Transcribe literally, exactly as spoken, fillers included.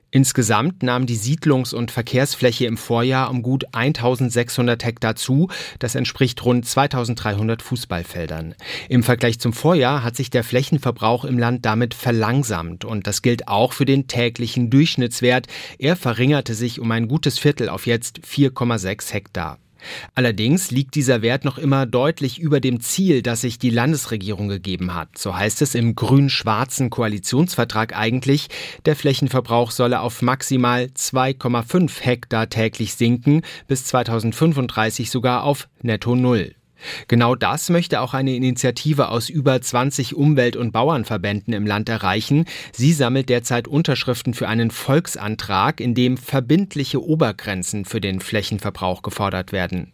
Insgesamt nahm die Siedlungs- und Verkehrsfläche im Vorjahr um gut eintausendsechshundert Hektar zu. Das entspricht rund zweitausenddreihundert Fußballfeldern. Im Vergleich zum Vorjahr hat sich der Flächenverbrauch im Land damit verlangsamt. Und das gilt auch für den täglichen Durchschnittswert. Er verringerte sich um ein gutes Viertel auf jetzt vier Komma sechs Hektar. Allerdings liegt dieser Wert noch immer deutlich über dem Ziel, das sich die Landesregierung gegeben hat. So heißt es im grün-schwarzen Koalitionsvertrag eigentlich, der Flächenverbrauch solle auf maximal zwei Komma fünf Hektar täglich sinken, bis zweitausendfünfunddreißig sogar auf netto null. Genau das möchte auch eine Initiative aus über zwanzig Umwelt- und Bauernverbänden im Land erreichen. Sie sammelt derzeit Unterschriften für einen Volksantrag, in dem verbindliche Obergrenzen für den Flächenverbrauch gefordert werden.